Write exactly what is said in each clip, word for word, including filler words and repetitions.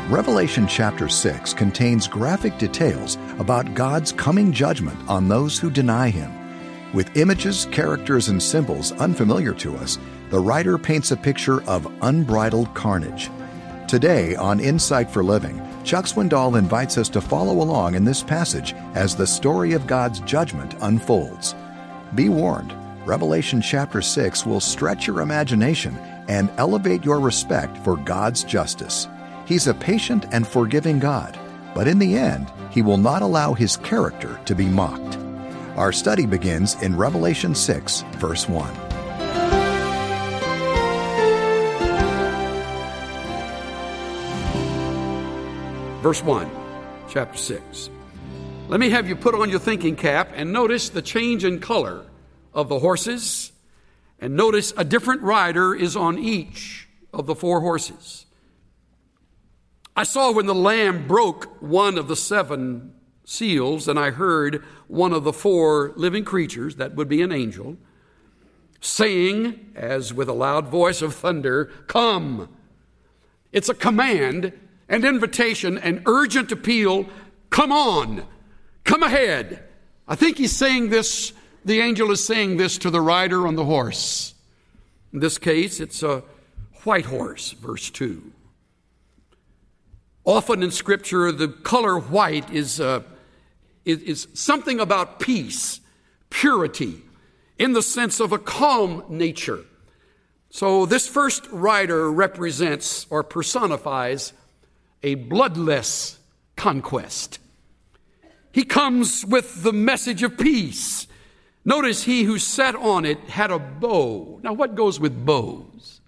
Revelation chapter six contains graphic details about God's coming judgment on those who deny Him. With images, characters, and symbols unfamiliar to us, the writer paints a picture of unbridled carnage. Today on Insight for Living, Chuck Swindoll invites us to follow along in this passage as the story of God's judgment unfolds. Be warned, Revelation chapter six will stretch your imagination and elevate your respect for God's justice. He's a patient and forgiving God, but in the end, He will not allow His character to be mocked. Our study begins in Revelation six, verse one. Verse one, chapter six. Let me have you put on your thinking cap and notice the change in color of the horses, and notice a different rider is on each of the four horses. I saw when the Lamb broke one of the seven seals, and I heard one of the four living creatures, that would be an angel, saying, as with a loud voice of thunder, "Come." It's a command, an invitation, an urgent appeal. Come on, come ahead. I think he's saying this, the angel is saying this to the rider on the horse. In this case, it's a white horse, verse two. Often in Scripture, the color white is, uh, is, is something about peace, purity, in the sense of a calm nature. So this first rider represents or personifies a bloodless conquest. He comes with the message of peace. Notice he who sat on it had a bow. Now what goes with bows?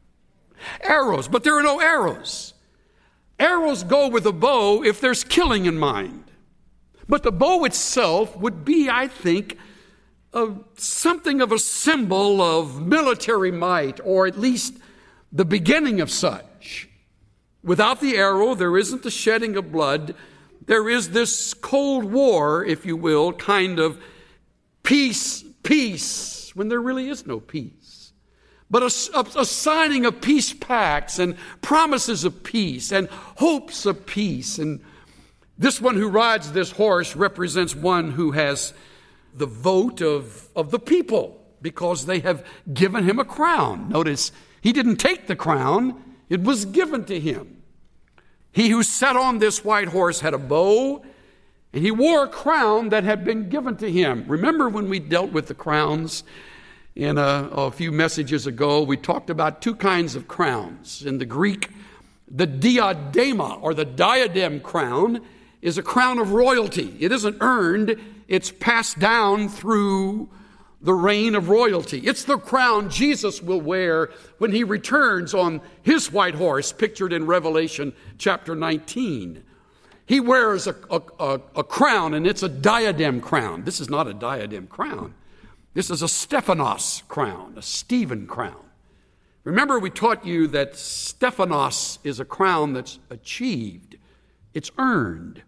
Arrows, but there are no arrows. Arrows go with a bow if there's killing in mind. But the bow itself would be, I think, a, something of a symbol of military might, or at least the beginning of such. Without the arrow, there isn't the shedding of blood. There is this Cold War, if you will, kind of peace, peace, when there really is no peace. But a, a, a signing of peace pacts and promises of peace and hopes of peace. And this one who rides this horse represents one who has the vote of, of the people, because they have given him a crown. Notice, he didn't take the crown, it was given to him. He who sat on this white horse had a bow, and he wore a crown that had been given to him. Remember when we dealt with the crowns? In a, a few messages ago, we talked about two kinds of crowns. In the Greek, the diadema, or the diadem crown, is a crown of royalty. It isn't earned, it's passed down through the reign of royalty. It's the crown Jesus will wear when He returns on His white horse, pictured in Revelation chapter nineteen. He wears a, a, a, a crown, and it's a diadem crown. This is not a diadem crown. This is a Stephanos crown, a Stephen crown. Remember, we taught you that Stephanos is a crown that's achieved. It's earned.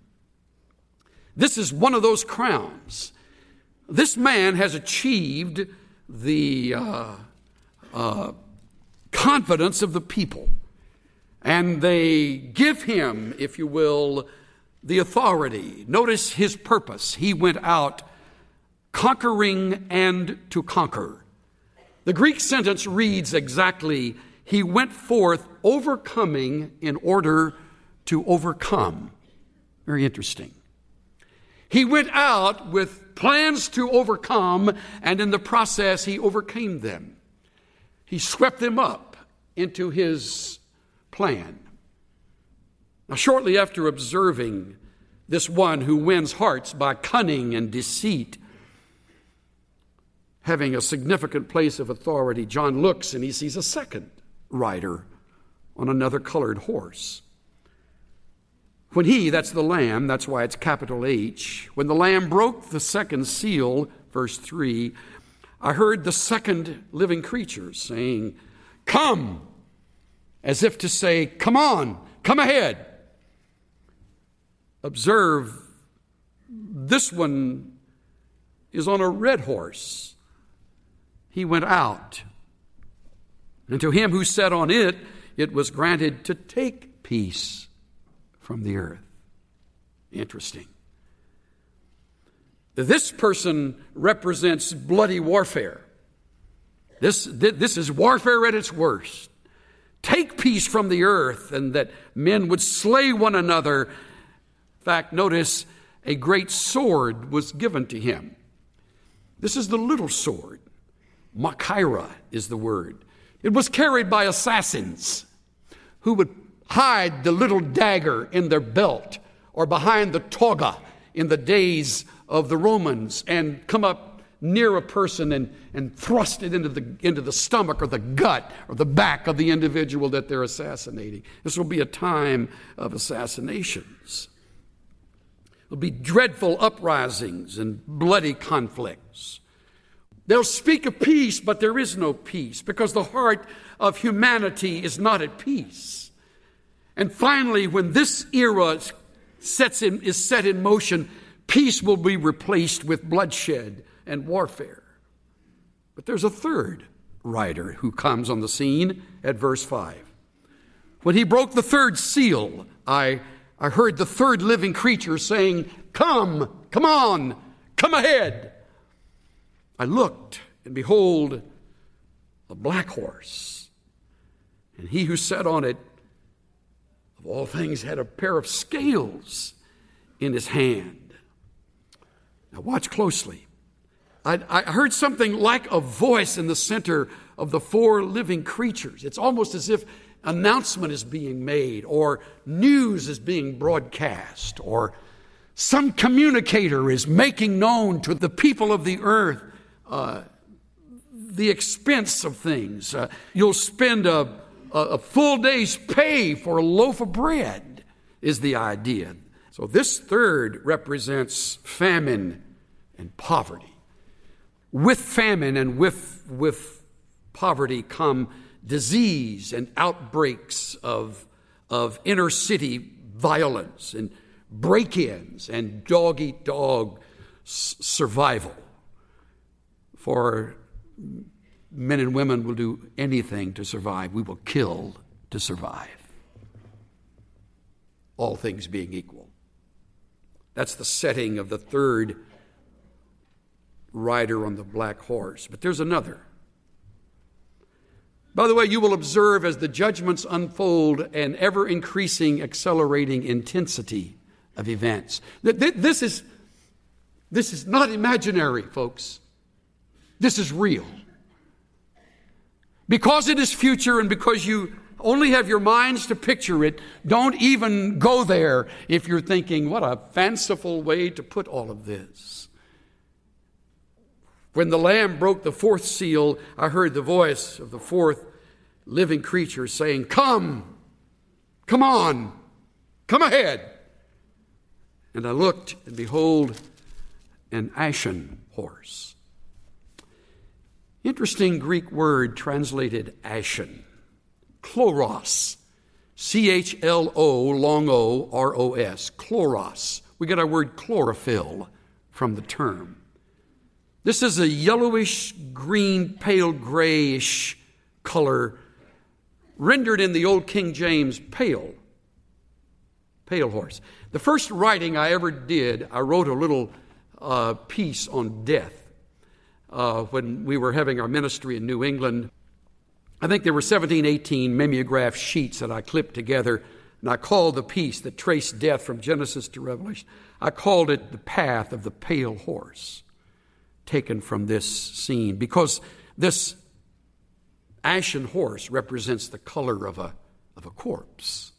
This is one of those crowns. This man has achieved the uh, uh, confidence of the people. And they give him, if you will, the authority. Notice his purpose. He went out conquering and to conquer. The Greek sentence reads exactly, he went forth overcoming in order to overcome. Very interesting. He went out with plans to overcome, and in the process he overcame them. He swept them up into his plan. Now, shortly after observing this one who wins hearts by cunning and deceit, having a significant place of authority, John looks and he sees a second rider on another colored horse. When he, that's the Lamb, that's why it's capital H, when the Lamb broke the second seal, verse three, I heard the second living creature saying, "Come," as if to say, "Come on, come ahead." Observe, this one is on a red horse. He went out, and to him who sat on it, it was granted to take peace from the earth. Interesting. This person represents bloody warfare. This, this is warfare at its worst. Take peace from the earth, and that men would slay one another. In fact, notice a great sword was given to him. This is the little sword. Machaira is the word. It was carried by assassins who would hide the little dagger in their belt or behind the toga in the days of the Romans and come up near a person and, and thrust it into the, into the stomach or the gut or the back of the individual that they're assassinating. This will be a time of assassinations. There'll be dreadful uprisings and bloody conflicts. They'll speak of peace, but there is no peace because the heart of humanity is not at peace. And finally, when this era sets in, is set in motion, peace will be replaced with bloodshed and warfare. But there's a third rider who comes on the scene at verse five. When he broke the third seal, I, I heard the third living creature saying, "Come, come on, come ahead." I looked, and behold, a black horse. And he who sat on it, of all things, had a pair of scales in his hand. Now watch closely. I, I heard something like a voice in the center of the four living creatures. It's almost as if announcement is being made, or news is being broadcast, or some communicator is making known to the people of the earth uh, the expense of things. Uh, you'll spend a, a, a full day's pay for a loaf of bread, is the idea. So this third represents famine and poverty. With famine and with, with poverty come disease and outbreaks of, of inner city violence and break-ins and dog-eat-dog s- survival. For men and women will do anything to survive. We will kill to survive. All things being equal. That's the setting of the third rider on the black horse. But there's another. By the way, you will observe as the judgments unfold an ever-increasing, accelerating intensity of events. This is, this is not imaginary, folks. This is real. Because it is future and because you only have your minds to picture it, don't even go there if you're thinking, what a fanciful way to put all of this. When the Lamb broke the fourth seal, I heard the voice of the fourth living creature saying, "Come, come on, come ahead." And I looked, and behold, an ashen horse. Interesting Greek word translated ashen. Chloros. C H L O, long O, R O S. Chloros. We get our word chlorophyll from the term. This is a yellowish, green, pale grayish color, rendered in the Old King James pale. Pale horse. The first writing I ever did, I wrote a little uh, piece on death. Uh, when we were having our ministry in New England. I think there were seventeen, eighteen mimeograph sheets that I clipped together, and I called the piece that traced death from Genesis to Revelation, I called it The Path of the Pale Horse, taken from this scene, because this ashen horse represents the color of a, of a corpse.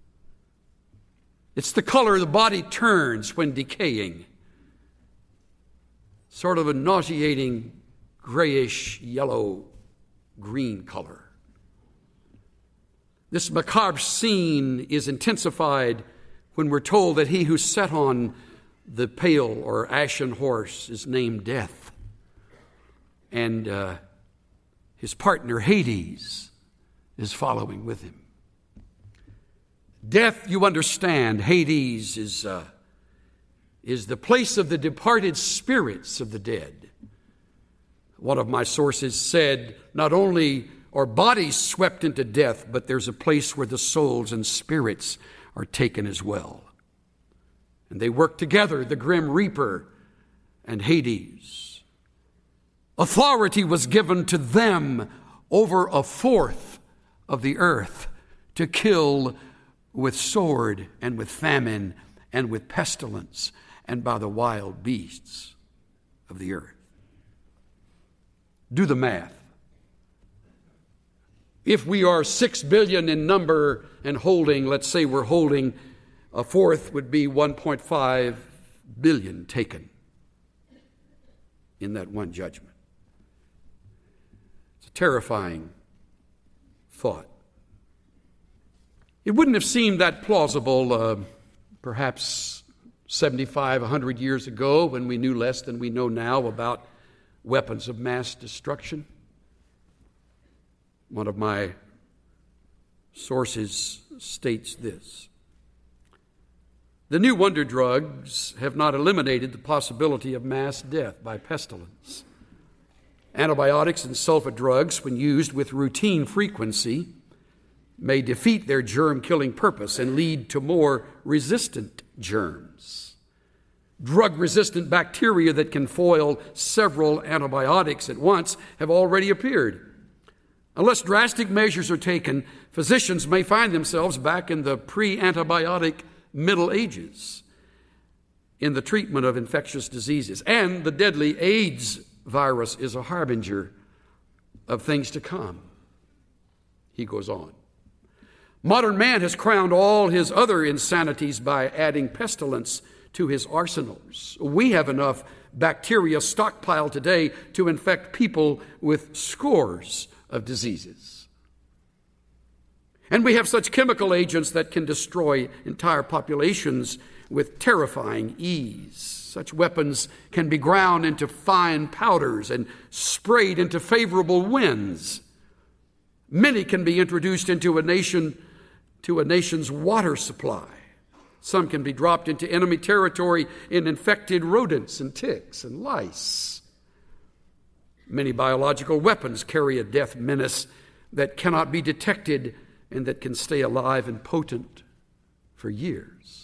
It's the color the body turns when decaying. Sort of a nauseating, grayish, yellow, green color. This macabre scene is intensified when we're told that he who sat on the pale or ashen horse is named Death. And uh, his partner, Hades, is following with him. Death, you understand, Hades is... Uh, is the place of the departed spirits of the dead. One of my sources said, not only are bodies swept into death, but there's a place where the souls and spirits are taken as well. And they work together, the grim reaper and Hades. Authority was given to them over a fourth of the earth to kill with sword and with famine and with pestilence and by the wild beasts of the earth. Do the math. If we are six billion in number and holding, let's say we're holding, a fourth would be one point five billion taken in that one judgment. It's a terrifying thought. It wouldn't have seemed that plausible uh, perhaps seventy-five, one hundred years ago when we knew less than we know now about weapons of mass destruction. One of my sources states this: the new wonder drugs have not eliminated the possibility of mass death by pestilence. Antibiotics and sulfa drugs, when used with routine frequency, may defeat their germ-killing purpose and lead to more resistant germs. Drug-resistant bacteria that can foil several antibiotics at once have already appeared. Unless drastic measures are taken, physicians may find themselves back in the pre-antibiotic Middle Ages in the treatment of infectious diseases. And the deadly AIDS virus is a harbinger of things to come. He goes on. Modern man has crowned all his other insanities by adding pestilence to his arsenals. We have enough bacteria stockpiled today to infect people with scores of diseases. And we have such chemical agents that can destroy entire populations with terrifying ease. Such weapons can be ground into fine powders and sprayed into favorable winds. Many can be introduced into a nation, to a nation's water supply. Some can be dropped into enemy territory in infected rodents and ticks and lice. Many biological weapons carry a death menace that cannot be detected and that can stay alive and potent for years.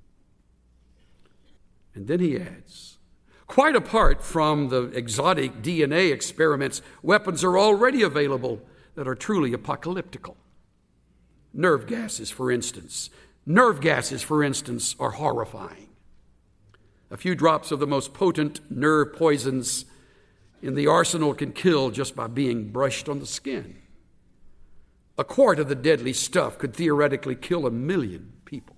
And then he adds, quite apart from the exotic D N A experiments, weapons are already available that are truly apocalyptical. Nerve gases, for instance. Nerve gases, for instance, are horrifying. A few drops of the most potent nerve poisons in the arsenal can kill just by being brushed on the skin. A quart of the deadly stuff could theoretically kill a million people.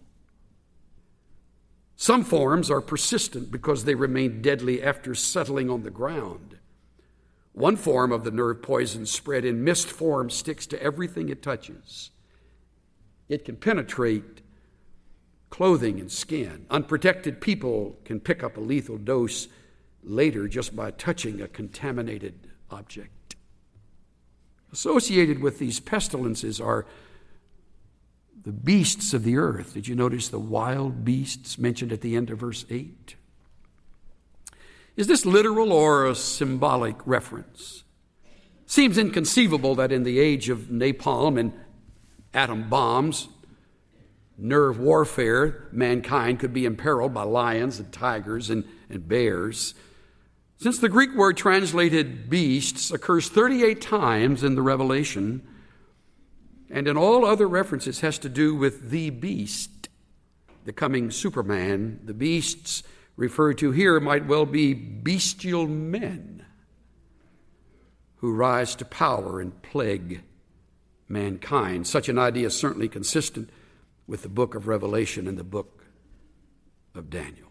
Some forms are persistent because they remain deadly after settling on the ground. One form of the nerve poison spread in mist form sticks to everything it touches. It can penetrate clothing and skin. Unprotected people can pick up a lethal dose later just by touching a contaminated object. Associated with these pestilences are the beasts of the earth. Did you notice the wild beasts mentioned at the end of verse eight? Is this literal or a symbolic reference? Seems inconceivable that in the age of napalm and atom bombs, nerve warfare, mankind could be imperiled by lions and tigers and, and bears. Since the Greek word translated beasts occurs thirty-eight times in the Revelation, and in all other references has to do with the beast, the coming Superman, the beasts referred to here might well be bestial men who rise to power and plague mankind. Such an idea is certainly consistent with the book of Revelation and the book of Daniel.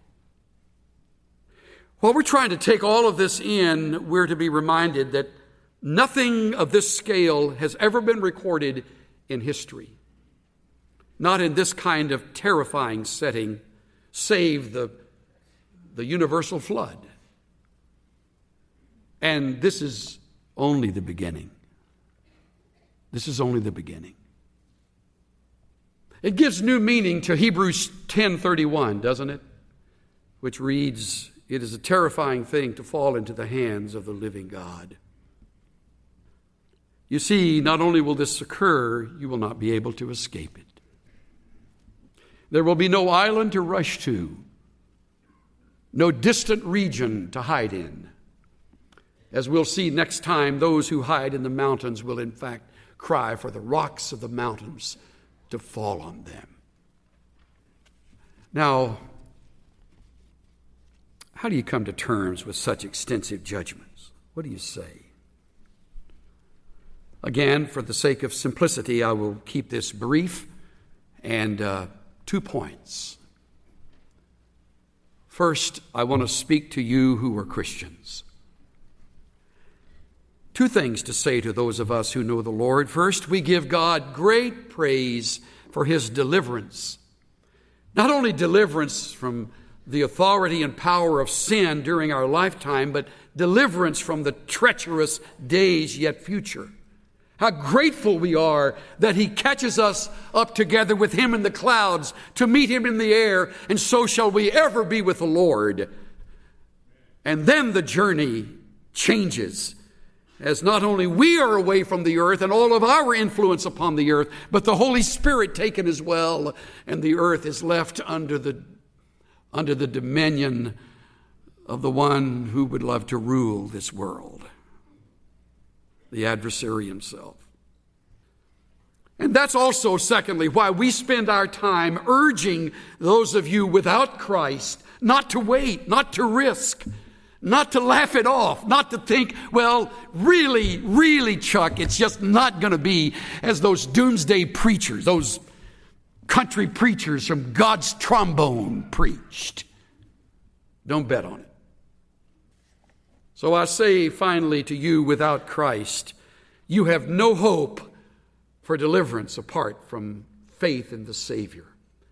While we're trying to take all of this in, we're to be reminded that nothing of this scale has ever been recorded in history. Not in this kind of terrifying setting, save the, the universal flood. And this is only the beginning. This is only the beginning. It gives new meaning to Hebrews ten thirty-one, doesn't it? Which reads, "It is a terrifying thing to fall into the hands of the living God." You see, not only will this occur, you will not be able to escape it. There will be no island to rush to, no distant region to hide in. As we'll see next time, those who hide in the mountains will in fact cry for the rocks of the mountains to fall on them. Now, how do you come to terms with such extensive judgments? What do you say? Again, for the sake of simplicity, I will keep this brief and uh, two points. First, I want to speak to you who are Christians. Two things to say to those of us who know the Lord. First, we give God great praise for his deliverance. Not only deliverance from the authority and power of sin during our lifetime, but deliverance from the treacherous days yet future. How grateful we are that he catches us up together with him in the clouds to meet him in the air, and so shall we ever be with the Lord. And then the journey changes, as not only we are away from the earth and all of our influence upon the earth, but the Holy Spirit taken as well, and the earth is left under the, under the dominion of the one who would love to rule this world, the adversary himself. And that's also, secondly, why we spend our time urging those of you without Christ not to wait, not to risk, not to laugh it off, not to think, well, really, really, Chuck, it's just not going to be as those doomsday preachers, those country preachers from God's trombone preached. Don't bet on it. So I say finally to you, without Christ, you have no hope for deliverance apart from faith in the Savior.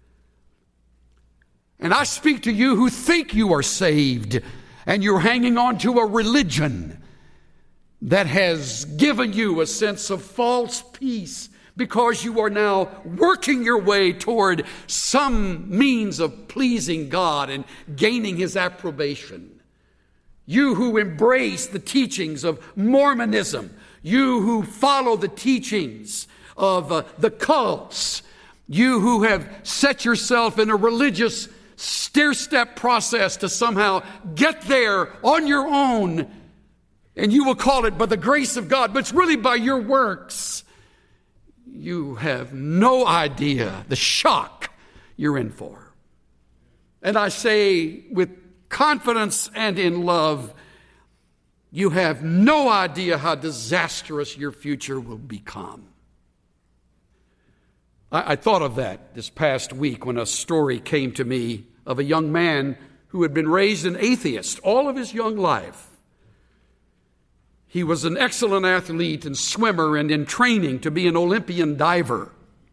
And I speak to you who think you are saved, and you're hanging on to a religion that has given you a sense of false peace because you are now working your way toward some means of pleasing God and gaining his approbation. You who embrace the teachings of Mormonism, you who follow the teachings of uh, the cults, you who have set yourself in a religious stair-step process to somehow get there on your own, and you will call it by the grace of God, but it's really by your works. You have no idea the shock you're in for. And I say with confidence and in love, you have no idea how disastrous your future will become. I, I thought of that this past week when a story came to me of a young man who had been raised an atheist all of his young life. He was an excellent athlete and swimmer and in training to be an Olympian diver.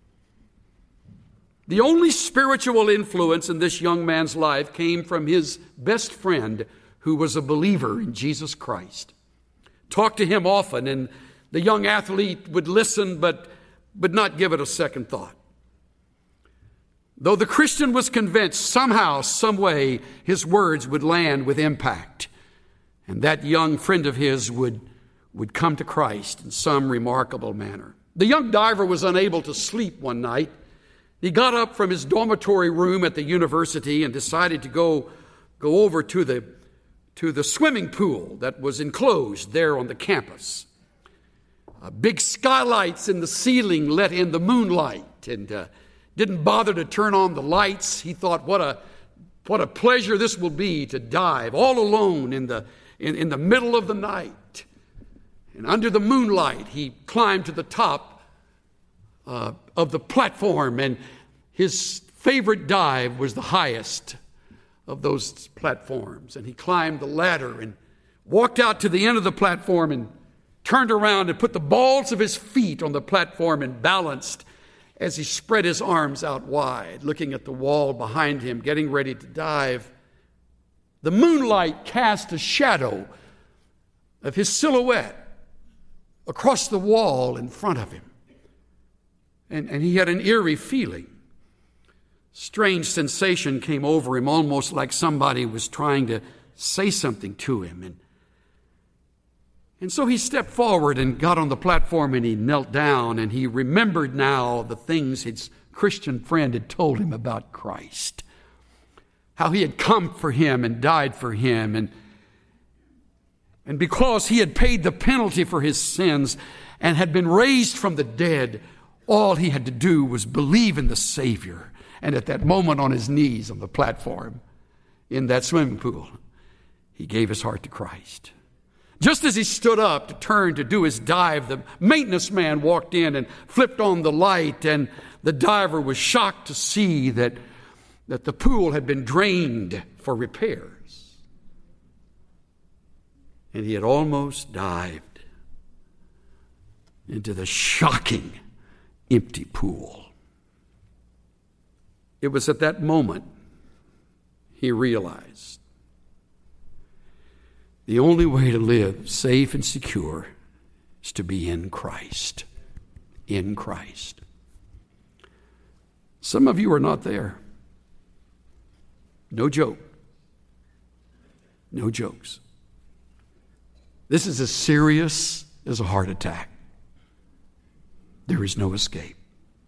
The only spiritual influence in this young man's life came from his best friend, who was a believer in Jesus Christ. Talked to him often, and the young athlete would listen but, but not give it a second thought. Though the Christian was convinced somehow, some way, his words would land with impact, and that young friend of his would, would come to Christ in some remarkable manner. The young diver was unable to sleep one night. He got up from his dormitory room at the university and decided to go, go over to the, to the swimming pool that was enclosed there on the campus. Uh, big skylights in the ceiling let in the moonlight, and uh, didn't bother to turn on the lights. He thought, what a what a pleasure this will be to dive all alone in the in, in the middle of the night. And under the moonlight, he climbed to the top uh, of the platform, and his favorite dive was the highest of those platforms. And he climbed the ladder and walked out to the end of the platform and turned around and put the balls of his feet on the platform and balanced as he spread his arms out wide, looking at the wall behind him, getting ready to dive. The moonlight cast a shadow of his silhouette across the wall in front of him. And, and he had an eerie feeling. Strange sensation came over him, almost like somebody was trying to say something to him. And, and so he stepped forward and got on the platform, and he knelt down, and he remembered now the things his Christian friend had told him about Christ, how he had come for him and died for him, and, and because he had paid the penalty for his sins and had been raised from the dead, all he had to do was believe in the Savior. And at that moment on his knees on the platform in that swimming pool, he gave his heart to Christ. Just as he stood up to turn to do his dive, the maintenance man walked in and flipped on the light, and the diver was shocked to see that, that the pool had been drained for repairs. And he had almost dived into the shocking empty pool. It was at that moment he realized the only way to live safe and secure is to be in Christ. In Christ. Some of you are not there. No joke. No jokes. This is as serious as a heart attack. There is no escape.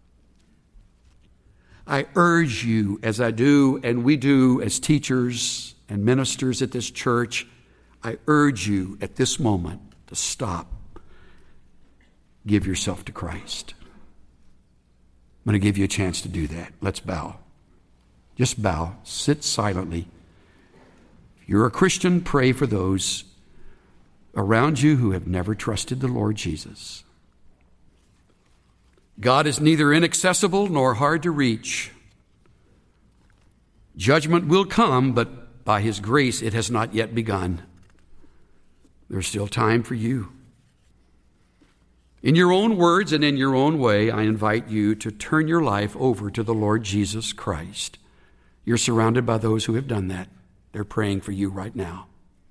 I urge you, as I do and we do as teachers and ministers at this church, I urge you at this moment to stop. Give yourself to Christ. I'm going to give you a chance to do that. Let's bow. Just bow. Sit silently. If you're a Christian, pray for those around you who have never trusted the Lord Jesus. God is neither inaccessible nor hard to reach. Judgment will come, but by His grace it has not yet begun. There's still time for you. In your own words and in your own way, I invite you to turn your life over to the Lord Jesus Christ. You're surrounded by those who have done that. They're praying for you right now.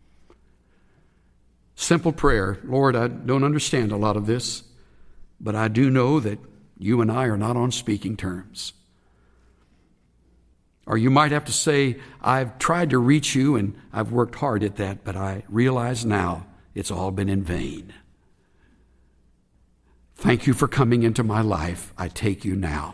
Simple prayer. Lord, I don't understand a lot of this, but I do know that you and I are not on speaking terms. Or you might have to say, I've tried to reach you and I've worked hard at that, but I realize now it's all been in vain. Thank you for coming into my life. I take you now.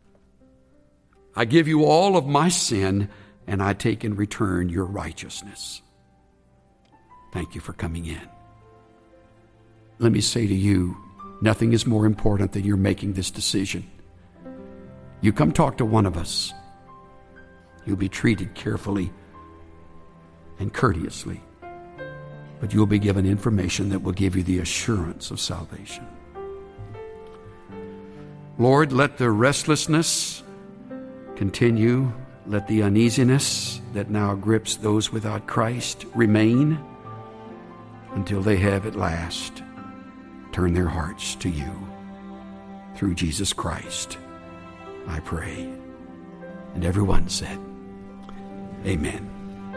I give you all of my sin, and I take in return your righteousness. Thank you for coming in. Let me say to you, nothing is more important than you're making this decision. You come talk to one of us. You'll be treated carefully and courteously, but you'll be given information that will give you the assurance of salvation. Lord, let the restlessness continue. Let the uneasiness that now grips those without Christ remain until they have at last turned their hearts to you. Through Jesus Christ, I pray. And everyone said, Amen.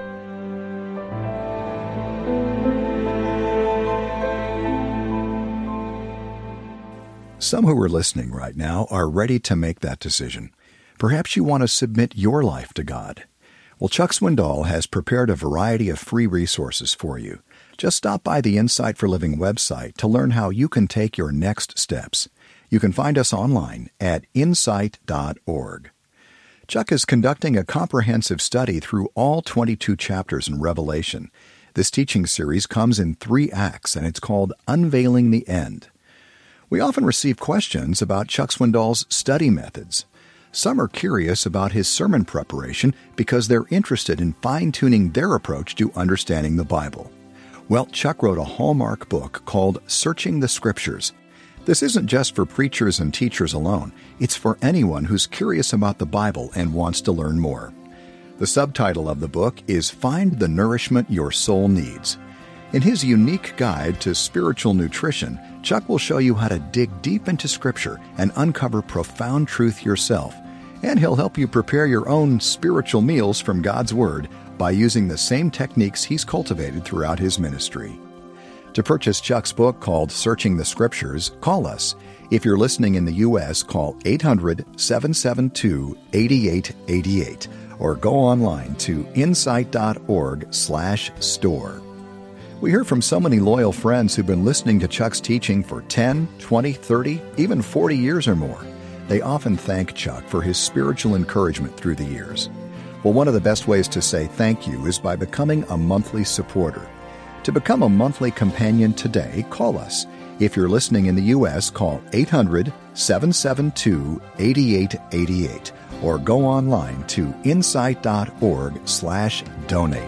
Some who are listening right now are ready to make that decision. Perhaps you want to submit your life to God. Well, Chuck Swindoll has prepared a variety of free resources for you. Just stop by the Insight for Living website to learn how you can take your next steps. You can find us online at insight dot org. Chuck is conducting a comprehensive study through all twenty-two chapters in Revelation. This teaching series comes in three acts, and it's called Unveiling the End. We often receive questions about Chuck Swindoll's study methods. Some are curious about his sermon preparation because they're interested in fine-tuning their approach to understanding the Bible. Well, Chuck wrote a hallmark book called Searching the Scriptures. This isn't just for preachers and teachers alone. It's for anyone who's curious about the Bible and wants to learn more. The subtitle of the book is Find the Nourishment Your Soul Needs. In his unique guide to spiritual nutrition, Chuck will show you how to dig deep into Scripture and uncover profound truth yourself. And he'll help you prepare your own spiritual meals from God's Word by using the same techniques he's cultivated throughout his ministry. To purchase Chuck's book called Searching the Scriptures, call us. If you're listening in the U S, call eight hundred, seven seven two, eight eight eight eight or go online to insight dot org slash store. We hear from so many loyal friends who've been listening to Chuck's teaching for ten, twenty, thirty, even forty years or more. They often thank Chuck for his spiritual encouragement through the years. Well, one of the best ways to say thank you is by becoming a monthly supporter. To become a monthly companion today, call us. If you're listening in the U S, call eight hundred, seven seven two, eight eight eight eight or go online to insight.org slash donate.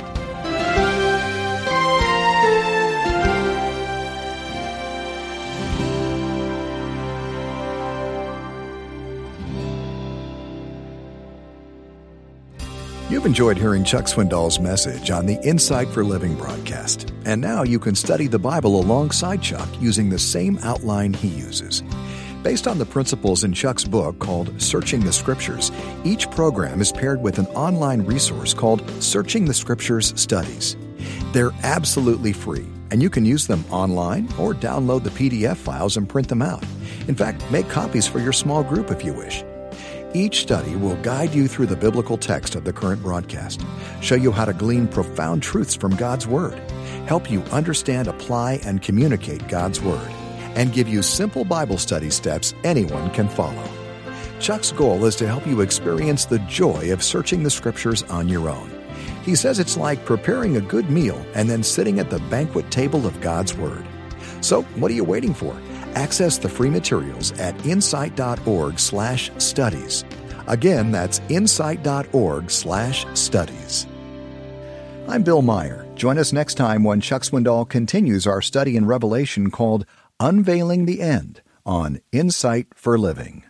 You've enjoyed hearing Chuck Swindoll's message on the Insight for Living broadcast. And now you can study the Bible alongside Chuck using the same outline he uses. Based on the principles in Chuck's book called Searching the Scriptures, each program is paired with an online resource called Searching the Scriptures Studies. They're absolutely free, and you can use them online or download the P D F files and print them out. In fact, make copies for your small group if you wish. Each study will guide you through the biblical text of the current broadcast, show you how to glean profound truths from God's Word, help you understand, apply, and communicate God's Word, and give you simple Bible study steps anyone can follow. Chuck's goal is to help you experience the joy of searching the Scriptures on your own. He says it's like preparing a good meal and then sitting at the banquet table of God's Word. So, what are you waiting for? Access the free materials at insight.org slash studies. Again, that's insight.org slash studies. I'm Bill Meyer. Join us next time when Chuck Swindoll continues our study in Revelation called Unveiling the End on Insight for Living.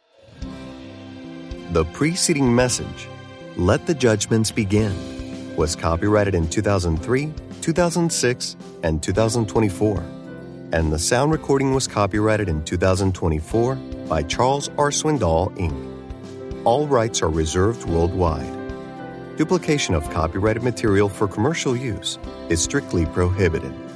The preceding message, Let the Judgments Begin, was copyrighted in two thousand three, two thousand six, and two thousand twenty-four. And the sound recording was copyrighted in two thousand twenty-four by Charles R. Swindoll, Incorporated. All rights are reserved worldwide. Duplication of copyrighted material for commercial use is strictly prohibited.